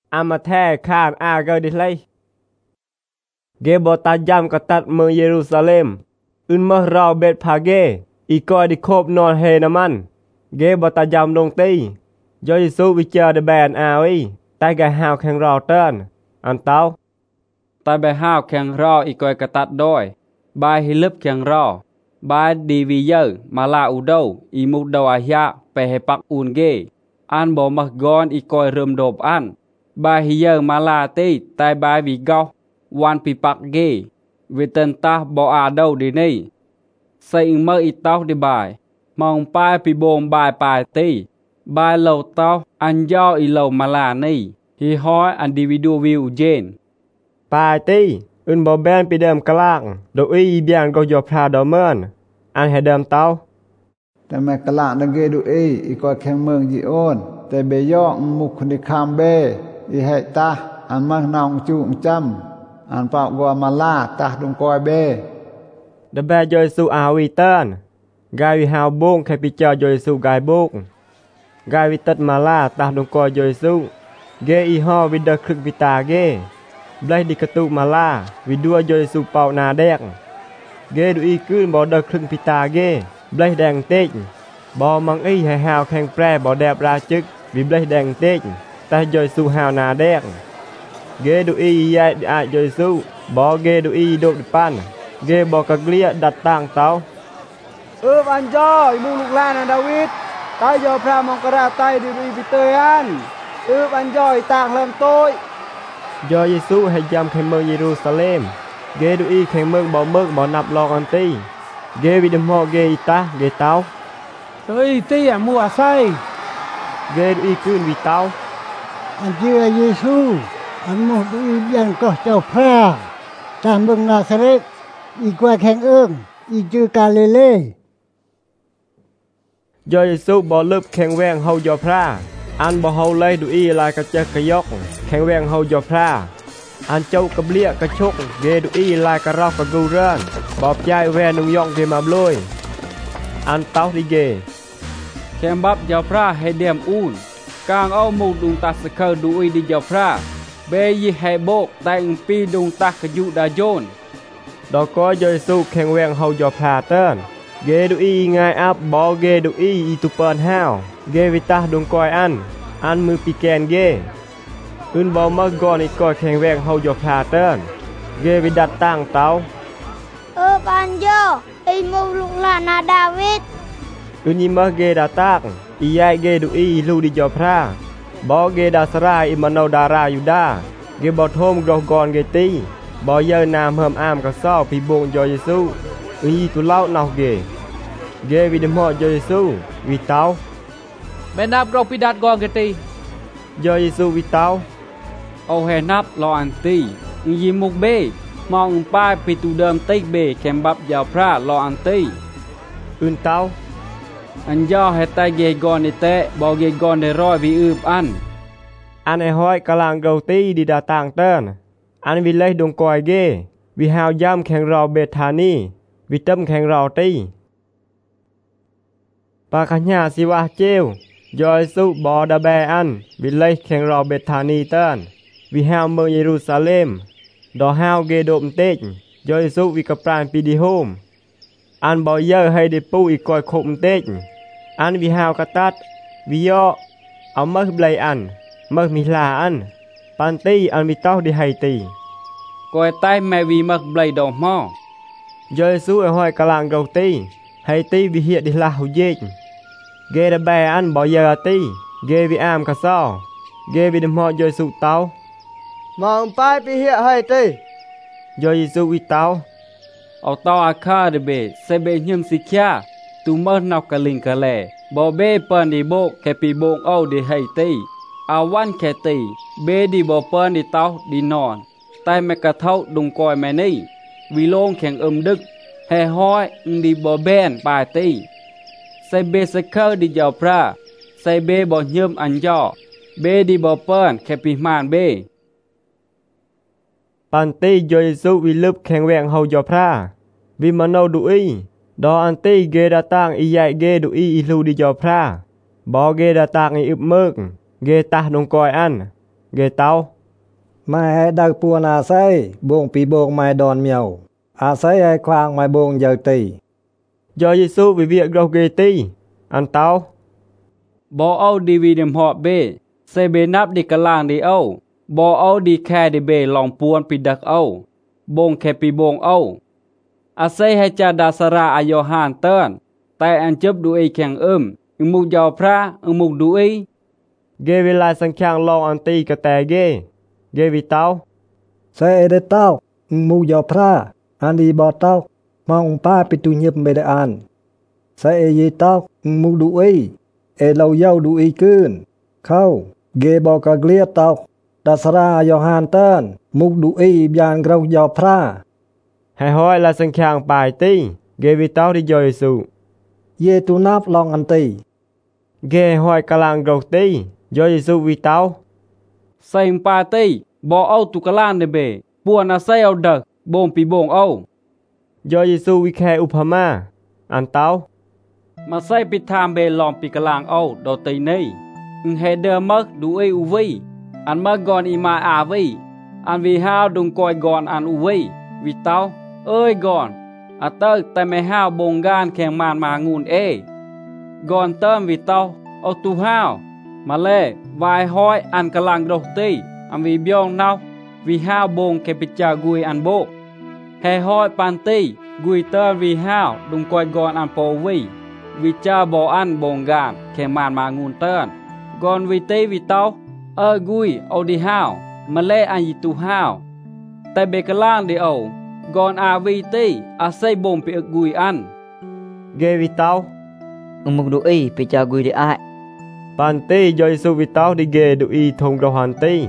อามาแท้ข้ามอาเกดิเลยเกบตายามกตัดเมืองเยรูซาเล็มอึนเมื่อเราเบ็ดพาเกอีกอยดิโคบนอนเฮนามันเกบตายามลงตียอยิสูวิเจอเดแบนอาวีแต่แกหาวแข่งรอเติ้นอันเต้าแต่ใบห้าวแข่งรออีกอยกตัดด้วยบายฮิลึบแข่งรอบายดีวีเยอร์มาลาอูโดอีมุดดาวายะไปให้ปักอูนเกอันบ่มักกอนอีกอยเริ่มโดบอันบายฮิเยอร์มาลาตีแต่บายวีเกาวันปีปักเกวิเตนตาบ่อาโดดีนี่ใส่เมื่ออีเต้าดีบายมองปลายปีโบงบายปลายตีบายเหล่าเต้าอันย่ออีเหล่ามาลานี่ฮีฮอยอันดีวิดูวิวเจนปายตีอึนบ่แบนไปเดิมกลางโดยอีเบียนก็ยอพราดอเมินอันให้เดิมเต้าแต่แม่กลางดังเกดูอีกอแข่งเมืองจีโอนแต่เบย่องมุกคนคามเบอีให้ตาอันมักนองจุงจำอันเป่ากัวมาลาตาดงกอยเบเดแบยอยสูอาวีเติ้นกายวิหาวบงแค่ปิเจอยอยสูกายบงกายวิตัดมาลาตาดงกอยยอยสูเกอีฮอวิดเดครึกวิตาเกไบลดิกตุมาลาวิดัวยอยสูเป่านาแดงเกดูอีกืนบ่เดครึงพิตาเกไบลแดงเต็กบ่มังอีให้หาวแข่งแปรบ่แดบราจึกวิไบลแดงเต็กแต่ยอยสูหาวนาแดงเกดูอียายอายอยสูบ่เกดูอีโดดปันเกบ่กะเกลียดัดต่างเต้าอันจ้อยมุลูกลานดาวิดตายอพระมงกราไตดิรีปิเตยันอันจ้อยต่างเริ่มโตยยอเยซูให้ยำแข่งเมืองเยรูซาเล็มเกดูอีแข่งเมืองบ่นับลองอันตีเกวิดมอเกอิตาเกเต้าตีมัวไซเกดูอีคืนวิเต้าอันเจือเยซูอันมุดอีเบียนก็เจ้าพระตามเมืองนาซาเรตอีกว่าแข่งอีจือกาเลเล่ยอเยซูบ่เลิบแข่งแวงเฮายอพระอันบ่เฮาเลยดูอีลายกระเจกระยกแข่งแวงเฮายอพระอันเจ้ากระเบียกระชกเกดูอีลายกระรอกกระกูเรือนบอบใจแวนุงยองเกมาบลอยอันเต้าดิเกแคมบับยาวพระให้เดียมอูนกางเอามูดุงตาสเคอดูอีดิยาวพระเบยิให้โบกแต่งปีดุงตากยุดาโยนดอกก็ยอยสูแข่งแวงเฮายอพระเติ้นเกดูอีง่ายอับบอเกดูอีตุเปินห้าวเกวิตาดงกอยอันมือปีแกนเกอึนบอมากอนอีกอแข่งแวงเฮายอพราเติ้นเกวิดัดตั้งเต้าปันโยไอมูลุกลานาดาวิดอึนยิมาเกดาตักอียายเกดูอีลูดิยอพราบอเกดาสรายอิมโนดารายูดาเกบอทมกรอกอนเกตีบอเยนามเฮิมอามกระซ้อปีบงยอเยซูอึนยีตุเล่านาวเกวิดมอยอเยซูวิเต้าแม่นับกรอกปิดัดกอนเกตียอเยซูวิเต้าเอาแห่นับรออันตียิมุกเบมองป้ายปิตูเดิมติกเบแคมบับยาวพระรออันตีอึนเต้าอันย่อให้ไตเกกอนในเตะบอเกกอนในร้อยวิอืบอันไอห้อยกำลังเกาตีดีดาต่างเติ้นอันวิเลยดงกอยเกวิหาวย่ำแข่งรอเบธานีวิเติมแข่งรอตีปาขัญญาสิวะเจวยอยสุบอดาแบอันวิเลยแข่งรอเบธานีเติ้นวิหาวเมืองเยรูซาเล็มดอฮาวเกโดมเตกยอยสุวิกปรานปีดิโฮมอันบอเยอให้เดปูอีกกอยคมเตกอันวิหาวกตัดวิยอเอาเมื่อไบลอันเมื่อมิลาอันปันตีอันมีเต้าดิไฮตีกอยใต้แม่วีเมื่อไบลดอกหม้อยอยสุไอห้อยกลางเกาตีไฮตีวิเหียดิลาหูเยกเกดแบอันบอเยอตีเกวิอามกะซ้อเกวิดมอยอยสุเต้ามองไปปีเหียให้ตียอยสุวิเต้าเอาเต้าอาคาเดเบเซเบยิมสิกยาตูเมื่อนอกกะลิงกะแลบอเบเปินดิโบแค่ปีโบงเอาดิให้ตีอาวันแค่ตีเบดิบอเปินดิเต้าดินอนใต้แมกะเท่าดุงกอยแม่นี่วิโลงแข่งดึกแห่ห้อยดิบอแบนปาตีใส่เบสเคอร์ดิยาวพระใส่เบบอยิมอันย่อเบดิบอเปินแค่ปีมานเบปันตียอยสุวิลึบแข่งแวงเฮายอพระวิมโนดูอีดออันตีเกดาตังอีใหญ่เกดูอีลูดิยอพระบอเกดาตังอีอึบเมิกเกตาดงกอยอัน Ghê tao. Mai hay đặc buồn à say, buông pi buông mai đòn miều. À say hay khoang mai buông giờ tì. Do Giêsu vì việc đâu ghê ti. Ăn tao. Bỏ âu đi vì điểm họ bê. Xe bê nắp đi cả làng đi âu. Bỏ âu đi khe đi bê lòng buồn pi đặc âu. Bông khe pi bông âu. À say hay cha đà sa ra à Yohan tơn. Tại anh chấp đu y khen Ưng mục dào pra, ưng mục đu y. Ghê vì lại sang khang lòng ăn ti cả tè ghê. Ghê vì tao. Say ede tao, mu yo pra, andi bo tao, mong pa pi tu nhịp bê đà an. Say e ye tao, mu du y, e lau yau du y cơn. Khâu, ghê bo ka gliết tao, đà sara Yohan tơn, mục du y bian grau yo pra. Hãy hỏi là sang khang bài ti. Ghê vì tao đi do Giêsu. Ye tu nap long an ti. Ghê hỏi cả làng gầu ti. Do Giêsu vì tao. Say pa ti. Bỏ âu tu cả làng đi bê. Buồn à say âu đặc. Bông pi bông âu. Do Giêsu vì khe upama. Ăn tao. Mà say pi tham bê lòng pi cả làng âu. Đồ tây này. Hãy đơ mất đủ y u vi. Anh mất gòn y mai à vi. Anh vì hao đừng coi gòn anh u vi. Vì tao. Ơi gòn. À tớ tại mẹ hao bông gan khen màn mà ngùn ê. Gòn tơm vì tao. Ô tu hao. Mà lê. Vài hỏi anh cả làng đồ tì. Anh vì biong nào. Vì hao bông kê bịch chà gùi anh bộ. Hè hỏi bàn tì. Gùi tơm vì hao đừng coi gòn anh bố vi. Vì cha bỏ ăn bông gan khen màn mà ngùn tơn. Gòn vì tì vì tao. Gùi ô đi hao. Mà lê anh gì tu hao. Tại bê cả làng đi ẩu. Gòn à vì tì, à xây bông bị ức gùi ăn. Ghê vì tao. Mục đủ y bị cha gùi đi ai. Bàn ti do Giêsu vì tao đi ghê đủ y thông đầu hàn ti.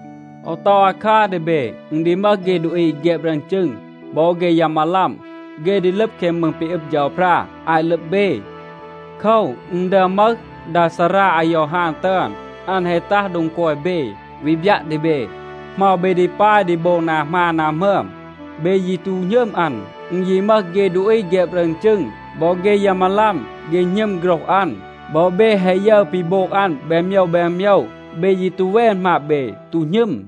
Ô tao à khá đi bê, đi mất ghê đủ y ghép răng chừng. Bỏ ghê yam mà lắm. Ghê đi lớp khem mừng bị ức dạo pra, ai lớp bê. Khâu, đờ mất, đà sa ra ai Yohan tơn. Anh hề ta đúng coi bê, vì bạc đi bê. Màu bê đi pa đi bồ nà ma nà mơm. Bê gì tu nhâm ăn, gì mất ghê đuổi ghép rừng chừng, bỏ ghê yam mà lắm, ghê nhâm grọc ăn, bỏ bê hay dơ pi bột ăn, bèm nhau, bê gì tu ven mà bê, tu nhâm.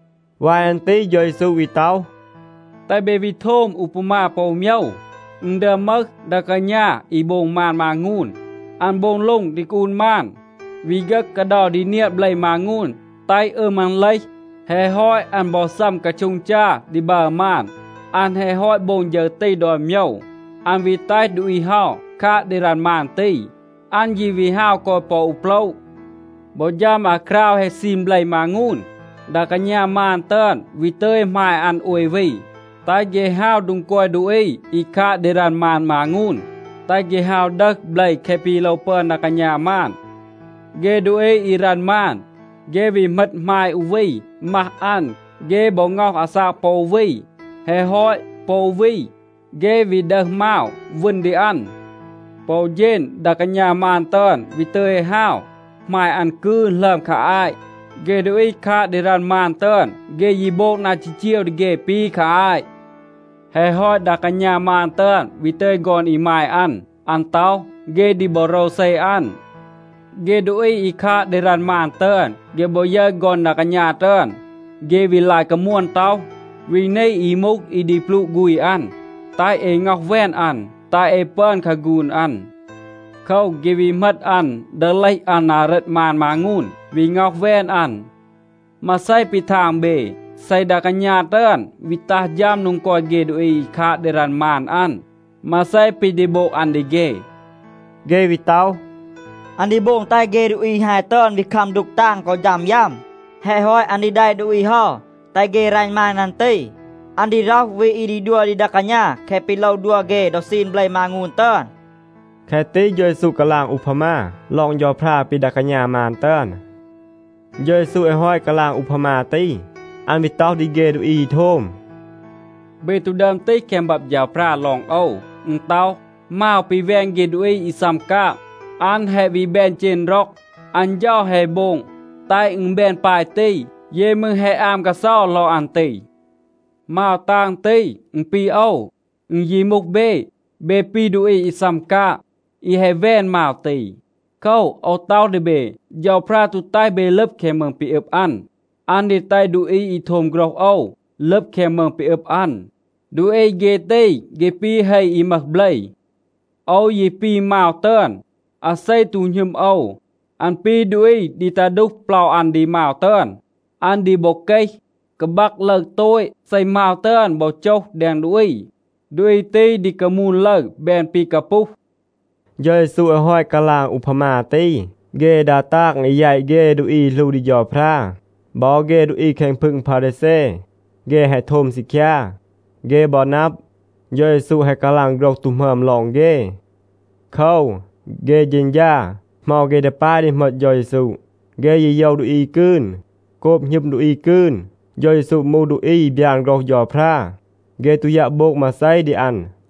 Vài anh tí do Giêsu vì tao. Tại bê vì thôm upama bầu nhau, đờ mất đà cả nhà, y bông màn mà ngùn, ăn bông lông đi cùn màn, vì gất cả đỏ đi niệm lây mà ngùn, tay màn lấy, hè hỏi ăn bỏ xăm cả chung cha đi bờ màn. Anh hãy hỏi bông giờ tây đòi nhau. Anh vì tay đuổi hao khá đi ràn màn tây. Anh gì vì hao coi bỏ ụp lâu. Bỏ ra mà khao hay xìm lầy mà ngùn. Đã cả nhà màn tên vì tơi mai anh ôi vì. Tay ghê hao đúng coi đuổi y khá đi ràn màn mà ngùn. Tay ghê hao đất lầy khe pi lâu pơn đã cả nhà màn. Ghê đuổi y ràn màn. Ghê vì mất mai ưu vi. Mà anh ghê bỏ ngọc à sao bỏ vi. Hè hỏi bầu vi ghê vì đợt mạo vươn đi ăn. Bầu dên đã cả nhà màn tơn vì tơi hao mai ăn cư lầm khả ai. Ghê đuổi khá để ràn màn tơn ghê gì bộ nà chỉ chiêu đi ghê pi khả ai. Hè hỏi đã cả nhà màn tơn vì tơi gòn ý mai ăn tao ghê đi bỏ râu xây ăn. Ghê đuổi ý khá để ràn màn tơn ghê bộ dơ gòn đã cả nhà tơn ghê vì lại cả muôn tao. Vì nay ý mục ý đi plụ gùi ăn. Tai e ngọc ven ăn. Tai e pơn khá gùn ăn. Khâu ghê vì mất ăn. Đỡ lấy ăn à rật màn mà ngùn. Vì ngọc ven ăn. Mà say pi thang bê. Say đã cả nhà tơn. Vì ta giam nung coi ghê đuổi khá để ràn màn ăn. Mà say pi đi bộ ăn đi ghê. Ghê vì tao. Anh đi bông tay ghê đuổi hai tơn vì khăm đục tang có giam. Hãy hỏi anh đi đây đuổi ho. Tay ghê ranh mang nanti. Anh đi róc vì y đi đua đi đà cả nhà. Khe pi lâu đua ghê đọc xin blay mà ngùn tơn. Khe tí do Giêsu cả làng upama. Lòng do pra pi đà cả nhà màn tơn. Do Giêsu hỏi cả làng upama tí. Anh vì tao đi ghê đuổi y thôm. Bê tu đâm tí kèm bập dạo pra lòng âu. Tao mau pi ven ghê đuổi y xăm ca. Anh hẹ vì bên trên róc. Anh do hẹ bông. Tay bên bài tí. Dê mừng hệ am cả sao lo ăn tì. Mao tang tì, pi âu, dì mục bê, bê pi đu y xăm ca, y hệ ven mao tì. Khâu, ô tao đi bê, dạo pra tu tay bê lớp khe mừng pi ướp ăn. อันดีไตดูอีทมกรอกเอาเล็บแค่เมืองไปอันดูเกเตเกปีให้อีมักเบลเอายีปีมาเตือนอาศัยตูยิมเอาอันปีดูดีตาดุเปล่าอันดีมาเตือนอันดีบกเกยกบักเลิกโต้ยใส่มาเตือนบ่เจ้าแดงดูตีดีกมูลเลิกแบนปีกระปุกเยซูห้อยกะลางอุปมาตีเกดาตากใหญ่เกดูอีลูดิยอพระบ่เกดูอีแข่งพึ่งพาเดเซเกให้โทมสิกยาเกบ่นับเยซูให้กะลางกรอกตุ่มเหิมลองเกเข้าเกยินยาเมาเกเดป้าดิหมดเยซูเกยเยาดูอีกืนกบยิบดูอีกืนเยซูมูดูอีบยานกรอกยอพระเกตุยะโบกมาไซดิอัน